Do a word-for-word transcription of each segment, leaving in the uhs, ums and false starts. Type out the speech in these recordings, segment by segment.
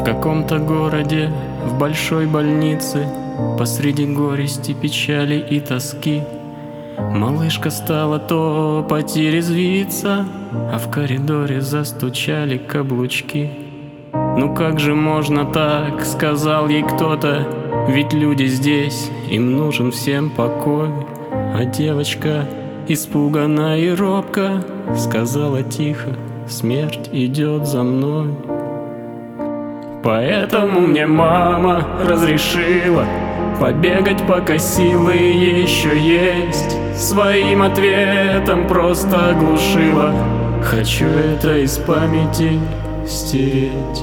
каком-то городе, в большой больнице, посреди горести, печали и тоски, малышка стала топать и резвиться, а в коридоре застучали каблучки. «Ну как же можно так?» — сказал ей кто-то, «ведь люди здесь, им нужен всем покой». А девочка, испуганно и робко, сказала тихо: «Смерть идет за мной». Поэтому мне мама разрешила побегать, пока силы еще есть. Своим ответом просто оглушила: хочу это из памяти стереть.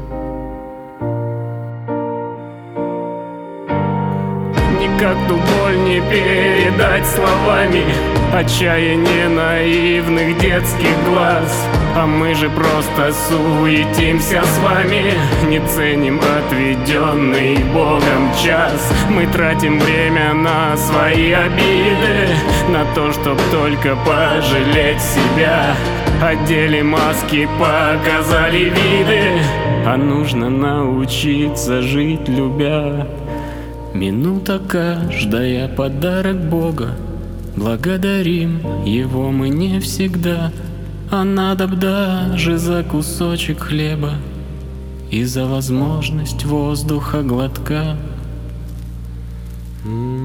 Никак ту боль не передать словами, отчаяние наивных детских глаз. А мы же просто суетимся с вами, не ценим отведенный Богом час. Мы тратим время на свои обиды, на то, чтоб только пожалеть себя. Одели маски, показали виды, а нужно научиться жить, любя. Минута каждая — подарок Бога, благодарим Его мы не всегда. А надо б даже за кусочек хлеба и за возможность воздуха глотка.